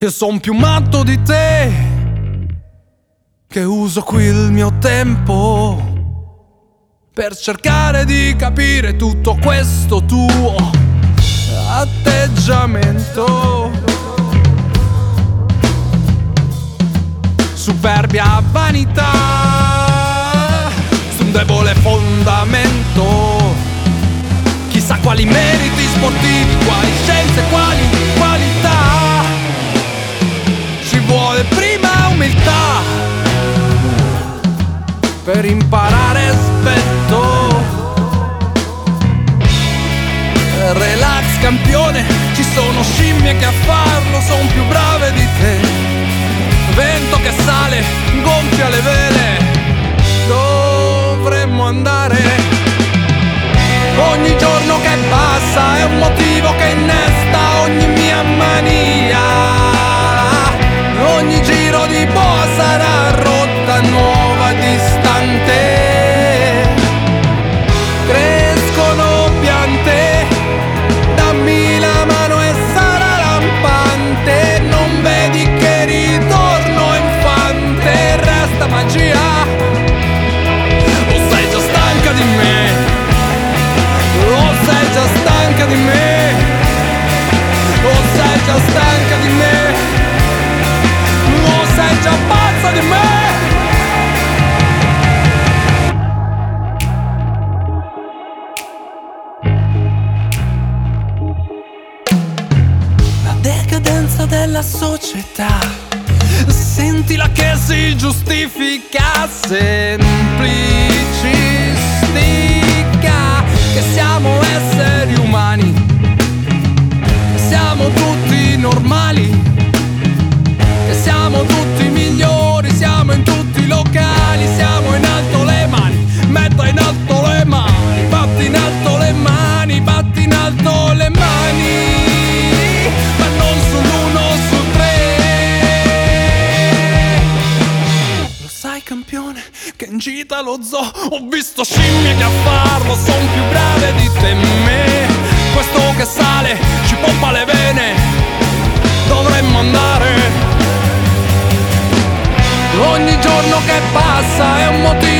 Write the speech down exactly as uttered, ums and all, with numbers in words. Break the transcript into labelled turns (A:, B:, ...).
A: Io son più matto di te, che uso qui il mio tempo per cercare di capire tutto questo tuo atteggiamento. Superbia vanità su un debole fondamento. Chissà quali meriti sportivi, quali scienze, quali qualità. Ci vuole prima umiltà per imparare aspetto. Relax campione, ci sono scimmie che a farlo son più brave di te. Vento che sale, gonfia le vele, dovremmo andare. Ogni giorno che passa è un motivo che innesta ogni mia mania. Ogni giro di boa sarà rotta nuova, distante. Crescono piante, dammi la mano e sarà lampante. Non vedi che ritorno infante, resta magia. O sei già stanca di me, o sei già stanca di me, o sei già stanca di me, o sei già pazza di me. La decadenza della società, sentila che si giustifica, semplicistica, che siamo esseri umani, siamo tutti normali, che siamo tutti migliori, siamo in tutti i locali, siamo in alto le mani, metta in alto le mani, batti in alto le mani, batti in alto le mani, ma non sull'uno su tre. Lo sai campione, che in gita lo zoo ho visto scimmie che a farlo son più brave di te e me. Questo che sale ci pompa le vene, dovremmo andare. Ogni giorno che passa è un motivo